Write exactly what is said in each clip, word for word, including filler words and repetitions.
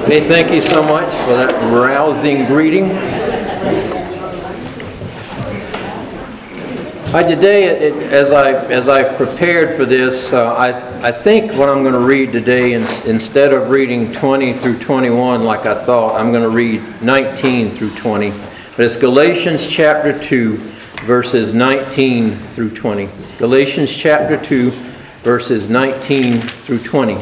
Okay, thank you so much for that rousing greeting. Uh, today, it, it, as I as I prepared for this, uh, I I think what I'm going to read today, in, instead of reading twenty through twenty-one like I thought, I'm going to read nineteen through twenty. But it's Galatians chapter two, verses nineteen through twenty. Galatians chapter two, verses nineteen through twenty.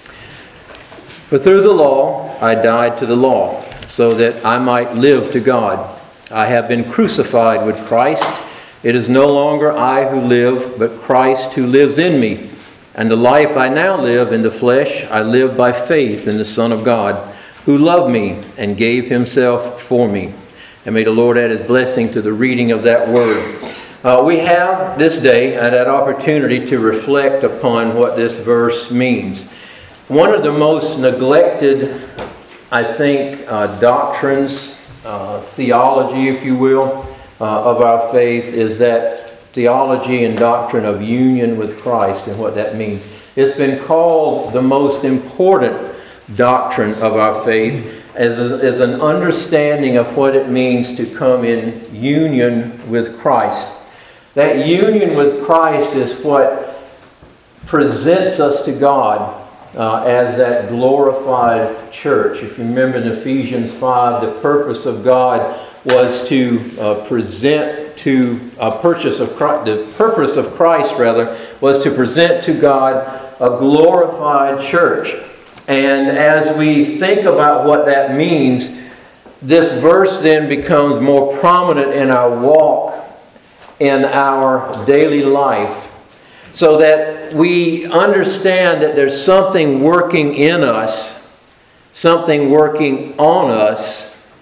For through the law I died to the law, so that I might live to God. I have been crucified with Christ. It is no longer I who live, but Christ who lives in me. And the life I now live in the flesh, I live by faith in the Son of God, who loved me and gave himself for me. And may the Lord add his blessing to the reading of that word. Uh, we have this day had that opportunity to reflect upon what this verse means. One of the most neglected, I think, uh, doctrines, uh, theology, if you will, Uh, of our faith is that theology and doctrine of union with Christ and what that means. It's been called the most important doctrine of our faith as, a, as an understanding of what it means to come in union with Christ. That union with Christ is what presents us to God uh, as that glorified church. If you remember in Ephesians five, the purpose of God was to uh, present to a purchase of Christ, the purpose of Christ rather was to present to God a glorified church. And as we think about what that means, this verse then becomes more prominent in our walk, in our daily life, so that we understand that there's something working in us, something working on us,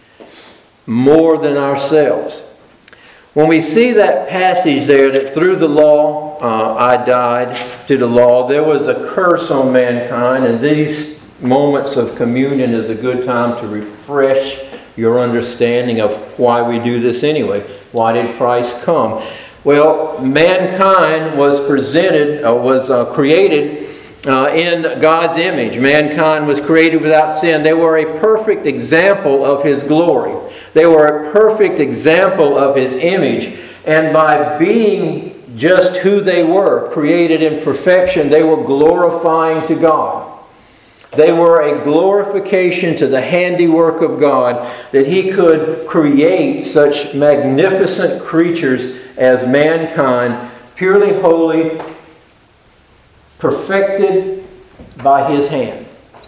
more than ourselves. When we see that passage there, that through the law uh, I died to the law, there was a curse on mankind, and these moments of communion is a good time to refresh your understanding of why we do this anyway. Why did Christ come? Well, mankind was presented, uh, was uh, created Uh, in God's image. Mankind was created without sin. They were a perfect example of His glory. They were a perfect example of His image. And by being just who they were, created in perfection, they were glorifying to God. They were a glorification to the handiwork of God, that He could create such magnificent creatures as mankind, purely holy, perfected by His hand.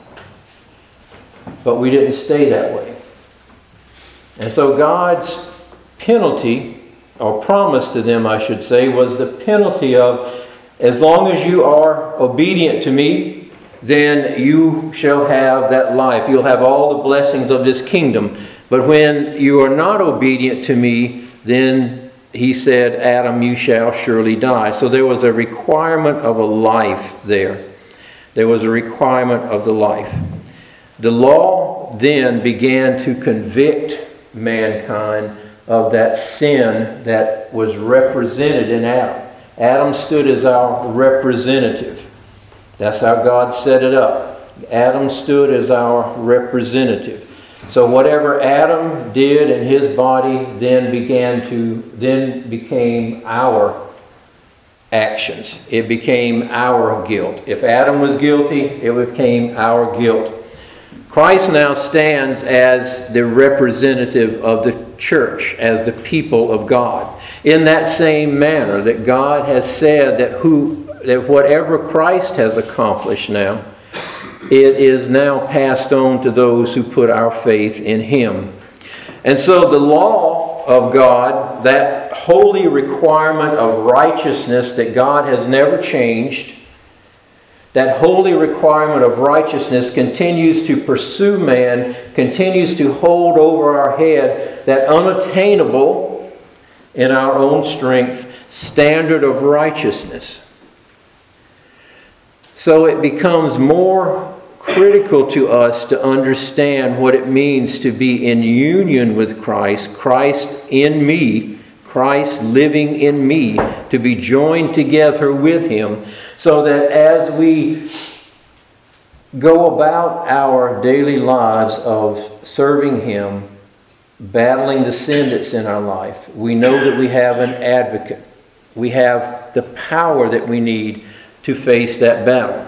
But we didn't stay that way. And so God's penalty, or promise to them, I should say, was the penalty of, as long as you are obedient to me, then you shall have that life. You'll have all the blessings of this kingdom. But when you are not obedient to me, then He said, Adam, you shall surely die. So there was a requirement of a life there. There was a requirement of the life. The law then began to convict mankind of that sin that was represented in Adam. Adam stood as our representative. That's how God set it up. Adam stood as our representative. So whatever Adam did in his body then began to, then became our actions. It became our guilt. If Adam was guilty, it became our guilt. Christ now stands as the representative of the church, as the people of God. In that same manner that God has said that who, that whatever Christ has accomplished now, it is now passed on to those who put our faith in Him. And so the law of God, that holy requirement of righteousness that God has never changed, that holy requirement of righteousness continues to pursue man, continues to hold over our head that unattainable in our own strength standard of righteousness. So it becomes more critical to us to understand what it means to be in union with Christ, Christ in me, Christ living in me, to be joined together with Him, so that as we go about our daily lives of serving Him, battling the sin that's in our life, we know that we have an advocate. We have the power that we need to face that battle.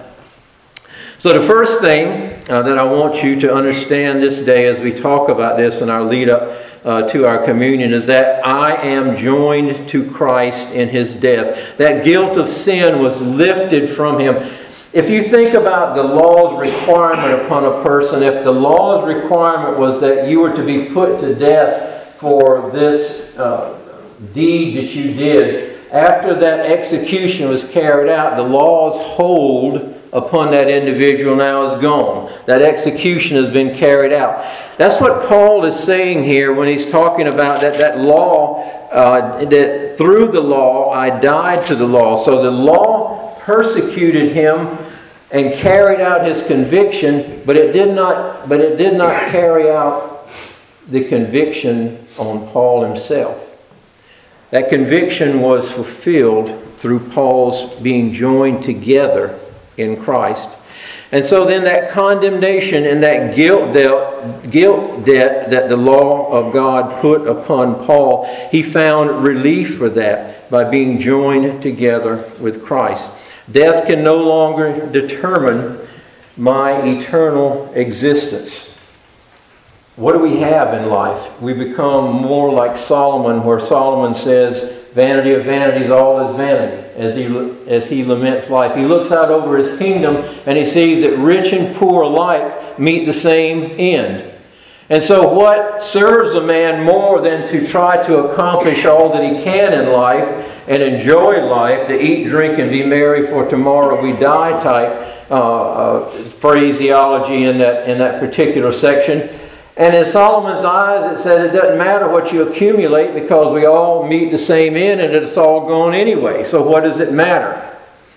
So the first thing uh, that I want you to understand this day as we talk about this in our lead up uh, to our communion is that I am joined to Christ in His death. That guilt of sin was lifted from Him. If you think about the law's requirement upon a person, if the law's requirement was that you were to be put to death for this uh, deed that you did, after that execution was carried out, the law's hold upon that individual now is gone. That execution has been carried out. That's what Paul is saying here when he's talking about that, that law, uh, that through the law I died to the law. So the law persecuted him and carried out his conviction, but it did not, but it did not carry out the conviction on Paul himself. That conviction was fulfilled through Paul's being joined together in Christ. And so then that condemnation and that guilt debt, guilt debt that the law of God put upon Paul, he found relief for that by being joined together with Christ. Death can no longer determine my eternal existence. What do we have in life? We become more like Solomon, where Solomon says, vanity of vanities, all is vanity, as he, as he laments life. He looks out over his kingdom and he sees that rich and poor alike meet the same end. And so what serves a man more than to try to accomplish all that he can in life and enjoy life, to eat, drink, and be merry, for tomorrow we die type uh, uh, phraseology in that, in that particular section. And in Solomon's eyes, it said it doesn't matter what you accumulate because we all meet the same end and it's all gone anyway. So what does it matter?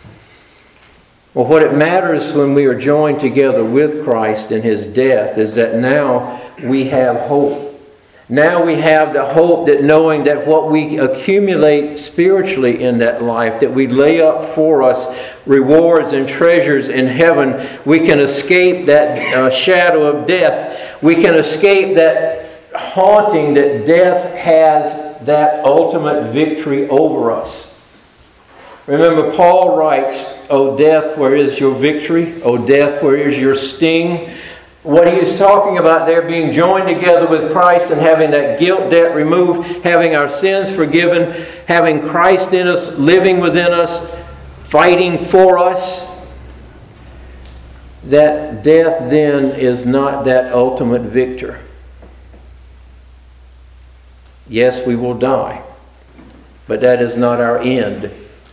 Well, what it matters when we are joined together with Christ in His death is that now we have hope. Now we have the hope that knowing that what we accumulate spiritually in that life, that we lay up for us rewards and treasures in heaven, we can escape that uh, shadow of death. We can escape that haunting that death has that ultimate victory over us. Remember, Paul writes, O death, where is your victory? O death, where is your sting? What he is talking about there, being joined together with Christ and having that guilt debt removed, having our sins forgiven, having Christ in us, living within us, fighting for us, that death then is not that ultimate victor. Yes, we will die, but that is not our end.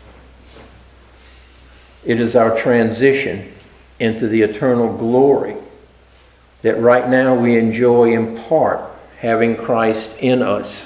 It is our transition into the eternal glory that right now we enjoy in part, having Christ in us.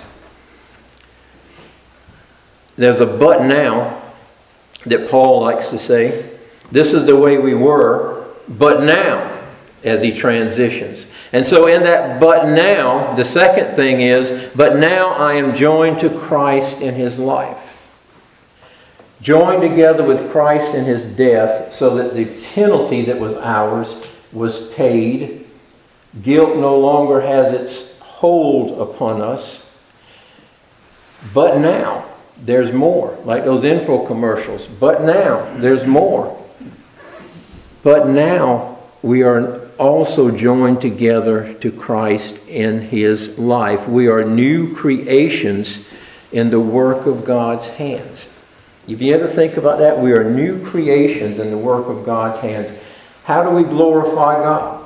There's a but now that Paul likes to say. This is the way we were, but now, as he transitions. And so in that but now, the second thing is, but now I am joined to Christ in His life. Joined together with Christ in His death so that the penalty that was ours was paid. Guilt no longer has its hold upon us. But now, there's more. Like those info commercials. But now, there's more. But now, we are also joined together to Christ in His life. We are new creations in the work of God's hands. If you ever think about that, we are new creations in the work of God's hands. How do we glorify God?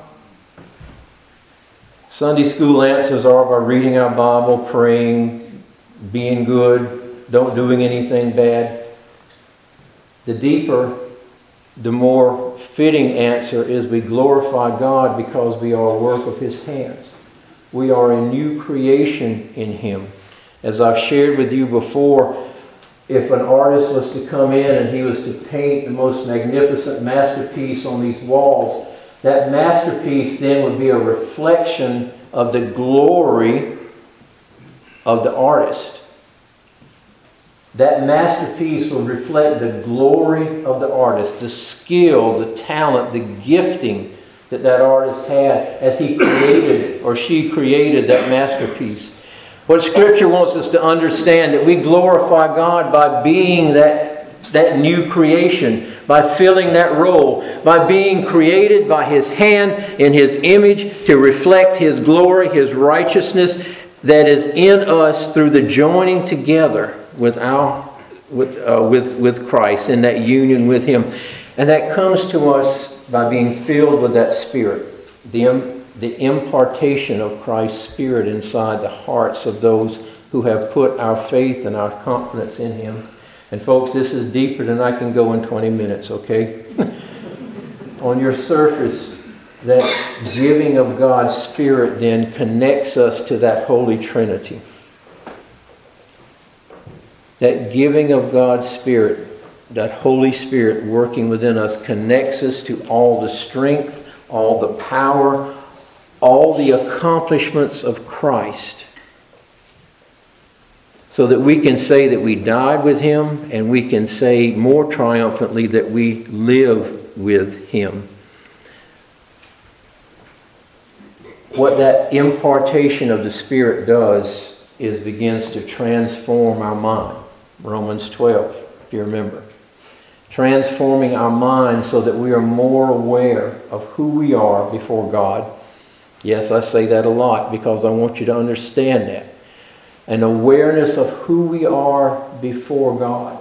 Sunday school answers are by reading our Bible, praying, being good, don't doing anything bad. The deeper, the more fitting answer is we glorify God because we are a work of His hands. We are a new creation in Him. As I've shared with you before, if an artist was to come in and he was to paint the most magnificent masterpiece on these walls, that masterpiece then would be a reflection of the glory of the artist. that masterpiece will reflect the glory of the artist, the skill, the talent, the gifting that that artist had as he created or she created that masterpiece. What Scripture wants us to understand, that we glorify God by being that, that new creation, by filling that role, by being created by His hand in His image to reflect His glory, His righteousness that is in us through the joining together with our with uh, with with Christ in that union with Him. And that comes to us by being filled with that Spirit, the, the impartation of Christ's Spirit inside the hearts of those who have put our faith and our confidence in Him. And folks, this is deeper than I can go in twenty minutes, okay? On your surface, that giving of God's Spirit then connects us to that Holy Trinity. That giving of God's Spirit, that Holy Spirit working within us, connects us to all the strength, all the power, all the accomplishments of Christ. So that we can say that we died with Him, and we can say more triumphantly that we live with Him. What that impartation of the Spirit does is begins to transform our mind. Romans twelve, if you remember. Transforming our minds so that we are more aware of who we are before God. Yes, I say that a lot because I want you to understand that. An awareness of who we are before God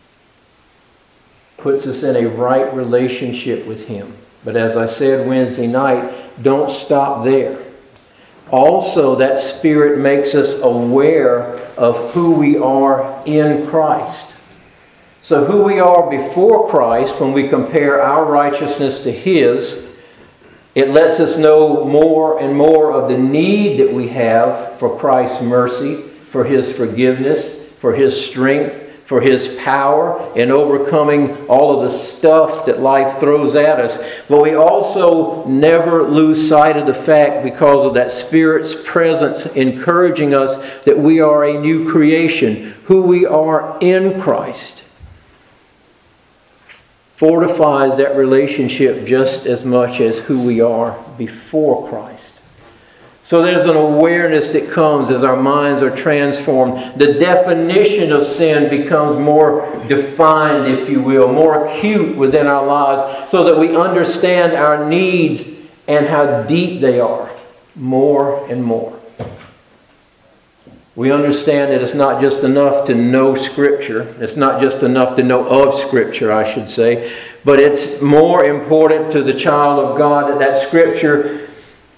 puts us in a right relationship with Him. But as I said Wednesday night, don't stop there. Also, that Spirit makes us aware of who we are in Christ. So who we are before Christ, when we compare our righteousness to His, it lets us know more and more of the need that we have for Christ's mercy, for His forgiveness, for His strength, for His power in overcoming all of the stuff that life throws at us. But we also never lose sight of the fact, because of that Spirit's presence encouraging us, that we are a new creation. Who we are in Christ fortifies that relationship just as much as who we are before Christ. So there's an awareness that comes as our minds are transformed. The definition of sin becomes more defined, if you will, more acute within our lives, so that we understand our needs and how deep they are more and more. We understand that it's not just enough to know Scripture. It's not just enough to know of Scripture, I should say. But it's more important to the child of God that that Scripture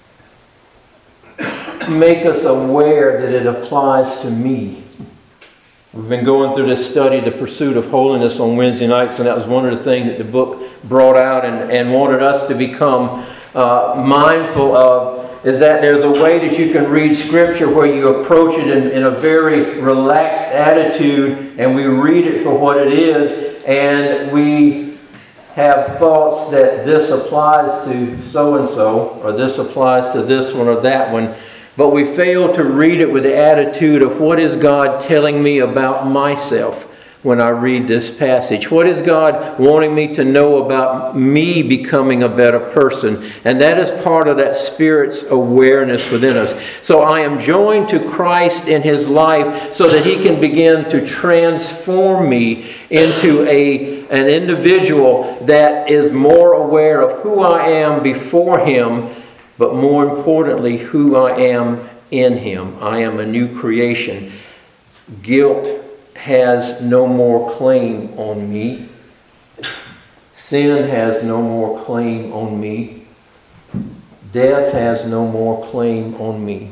make us aware that it applies to me. We've been going through this study, The Pursuit of Holiness, on Wednesday nights, and that was one of the things that the book brought out and, and wanted us to become uh, mindful of, is that there's a way that you can read Scripture where you approach it in, in a very relaxed attitude, and we read it for what it is, and we have thoughts that this applies to so-and-so, or this applies to this one or that one, but we fail to read it with the attitude of, what is God telling me about myself when I read this passage? What is God wanting me to know about me becoming a better person? And that is part of that Spirit's awareness within us. So I am joined to Christ in His life so that He can begin to transform me into a, an individual that is more aware of who I am before Him, but more importantly, who I am in Him. I am a new creation. Guilt has no more claim on me. Sin has no more claim on me. Death has no more claim on me.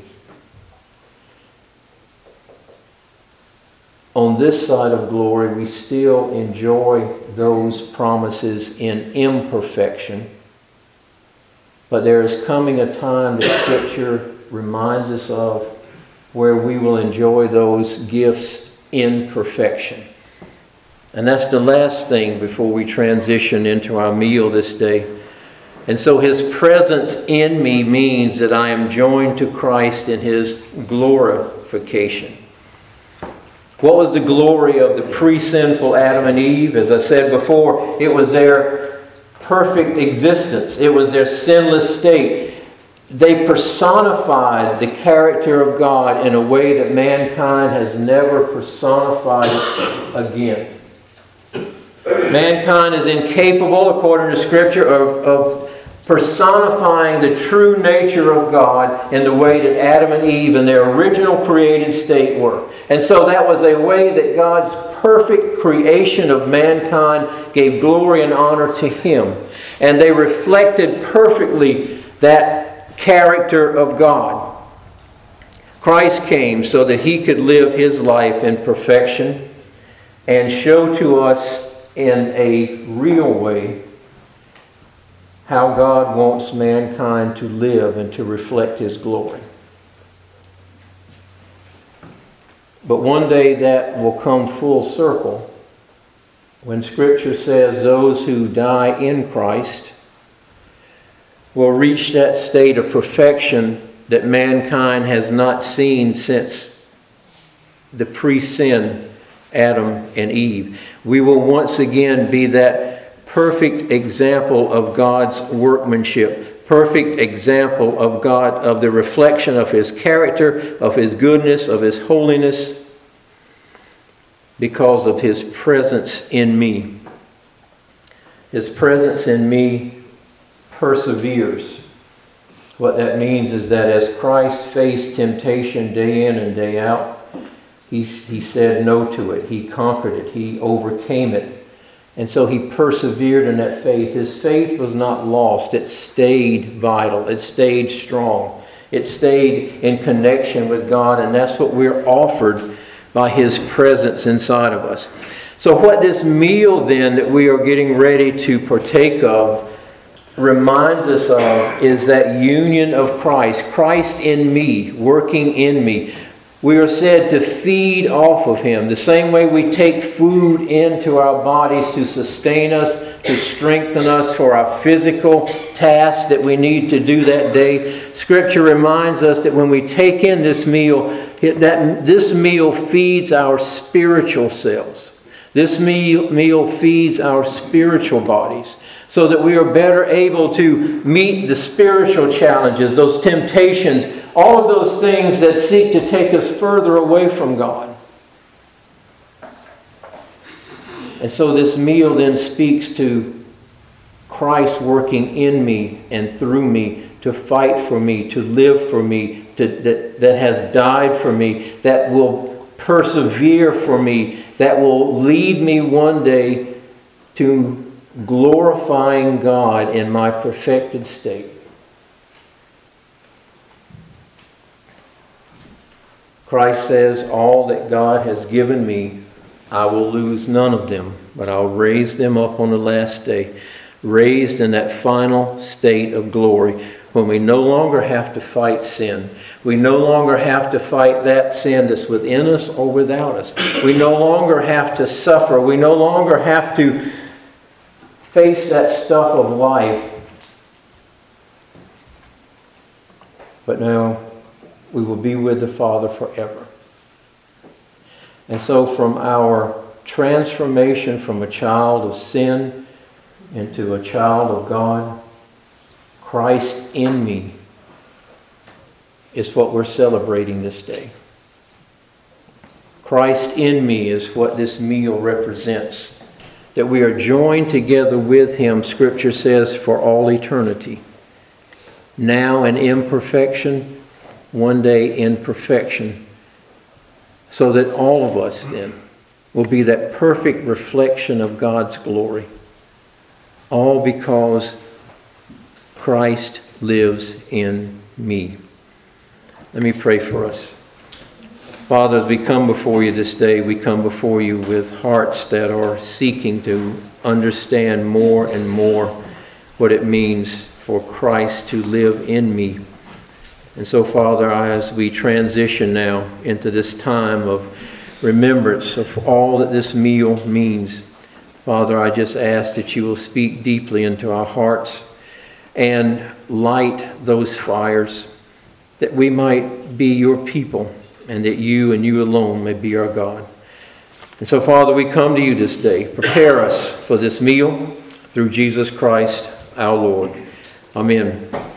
On this side of glory, we still enjoy those promises in imperfection. But there is coming a time that Scripture reminds us of where we will enjoy those gifts in perfection. And that's the last thing before we transition into our meal this day. And so His presence in me means that I am joined to Christ in His glorification. What was the glory of the pre-sinful Adam and Eve? As I said before, it was their perfect existence. It was their sinless state. They personified the character of God in a way that mankind has never personified it again. Mankind is incapable, according to Scripture, of, of personifying the true nature of God in the way that Adam and Eve in their original created state were. And so that was a way that God's perfect creation of mankind gave glory and honor to Him. And they reflected perfectly that character of God. Christ came so that He could live His life in perfection and show to us in a real way how God wants mankind to live and to reflect His glory. But one day that will come full circle when Scripture says those who die in Christ will reach that state of perfection that mankind has not seen since the pre-sin Adam and Eve. We will once again be that perfect example of God's workmanship, perfect example of God, of the reflection of His character, of His goodness, of His holiness, because of His presence in me. His presence in me perseveres. What that means is that as Christ faced temptation day in and day out, He, he said no to it. He conquered it. He overcame it. And so He persevered in that faith. His faith was not lost. It stayed vital. It stayed strong. It stayed in connection with God. And that's what we're offered by His presence inside of us. So what this meal then that we are getting ready to partake of reminds us of is that union of Christ. Christ in me, working in me. We are said to feed off of Him. The same way we take food into our bodies to sustain us, to strengthen us for our physical tasks that we need to do that day. Scripture reminds us that when we take in this meal, that this meal feeds our spiritual selves. This meal, meal feeds our spiritual bodies, so that we are better able to meet the spiritual challenges, those temptations, all of those things that seek to take us further away from God. And so this meal then speaks to Christ working in me and through me to fight for me, to live for me, to, that, that has died for me, that will persevere for me, that will lead me one day to glorifying God in my perfected state. Christ says, all that God has given me, I will lose none of them, but I'll raise them up on the last day, raised in that final state of glory, when we no longer have to fight sin. We no longer have to fight that sin that's within us or without us. We no longer have to suffer. We no longer have to face that stuff of life. But now we will be with the Father forever. And so from our transformation from a child of sin into a child of God, Christ in me is what we're celebrating this day. Christ in me is what this meal represents. That we are joined together with Him, Scripture says, for all eternity. Now in imperfection, one day in perfection. So that all of us then will be that perfect reflection of God's glory. All because Christ lives in me. Let me pray for us. Father, as we come before you this day, we come before you with hearts that are seeking to understand more and more what it means for Christ to live in me. And so, Father, as we transition now into this time of remembrance of all that this meal means, Father, I just ask that you will speak deeply into our hearts and light those fires, that we might be your people, and that you and you alone may be our God. And so, Father, we come to you this day. Prepare us for this meal through Jesus Christ our Lord. Amen.